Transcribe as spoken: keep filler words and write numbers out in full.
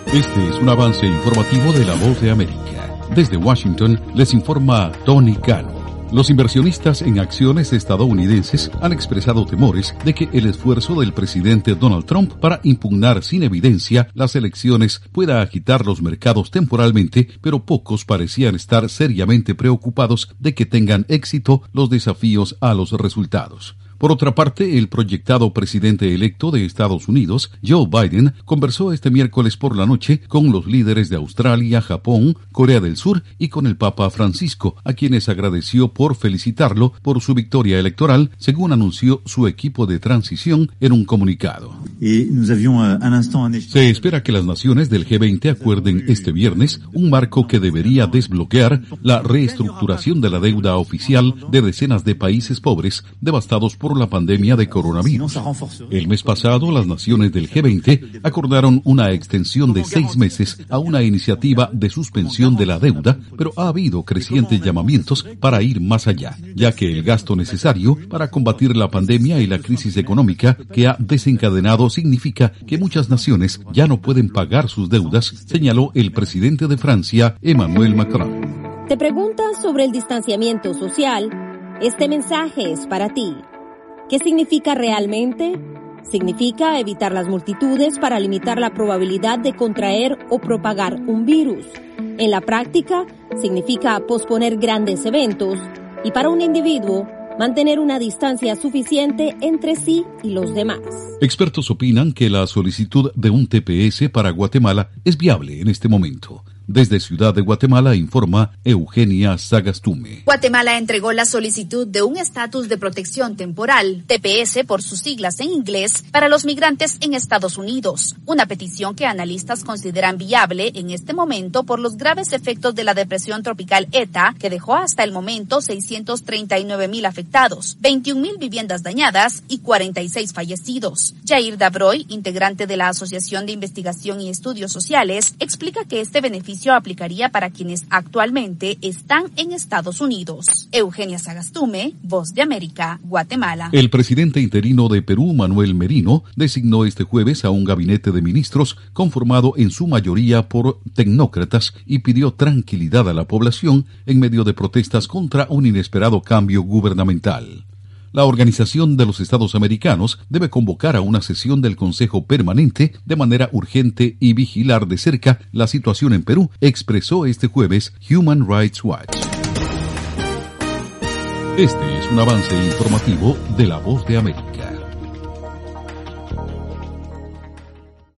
Este es un avance informativo de La Voz de América. Desde Washington les informa Tony Cano. Los inversionistas en acciones estadounidenses han expresado temores de que el esfuerzo del presidente Donald Trump para impugnar sin evidencia las elecciones pueda agitar los mercados temporalmente, pero pocos parecían estar seriamente preocupados de que tengan éxito los desafíos a los resultados. Por otra parte, el proyectado presidente electo de Estados Unidos, Joe Biden, conversó este miércoles por la noche con los líderes de Australia, Japón, Corea del Sur y con el Papa Francisco, a quienes agradeció por felicitarlo por su victoria electoral, según anunció su equipo de transición en un comunicado. Se espera que las naciones del G veinte acuerden este viernes un marco que debería desbloquear la reestructuración de la deuda oficial de decenas de países pobres devastados por la pandemia de coronavirus. El mes pasado, las naciones del G veinte acordaron una extensión de seis meses a una iniciativa de suspensión de la deuda, pero ha habido crecientes llamamientos para ir más allá, ya que el gasto necesario para combatir la pandemia y la crisis económica que ha desencadenado significa que muchas naciones ya no pueden pagar sus deudas, señaló el presidente de Francia, Emmanuel Macron. ¿Te preguntas sobre el distanciamiento social? Este mensaje es para ti. ¿Qué significa realmente? Significa evitar las multitudes para limitar la probabilidad de contraer o propagar un virus. En la práctica, significa posponer grandes eventos y para un individuo, mantener una distancia suficiente entre sí y los demás. Expertos opinan que la solicitud de un T P S para Guatemala es viable en este momento. Desde Ciudad de Guatemala informa Eugenia Sagastume. Guatemala entregó la solicitud de un estatus de protección temporal, T P S por sus siglas en inglés, para los migrantes en Estados Unidos. Una petición que analistas consideran viable en este momento por los graves efectos de la depresión tropical ETA, que dejó hasta el momento seiscientos treinta y nueve mil afectados, veintiún mil viviendas dañadas y cuarenta y seis fallecidos. Jair Dabroy, integrante de la Asociación de Investigación y Estudios Sociales, explica que este beneficio aplicaría para quienes actualmente están en Estados Unidos. Eugenia Sagastume, Voz de América, Guatemala. El presidente interino de Perú, Manuel Merino, designó este jueves a un gabinete de ministros conformado en su mayoría por tecnócratas y pidió tranquilidad a la población en medio de protestas contra un inesperado cambio gubernamental. La Organización de los Estados Americanos debe convocar a una sesión del Consejo Permanente de manera urgente y vigilar de cerca la situación en Perú, expresó este jueves Human Rights Watch. Este es un avance informativo de La Voz de América.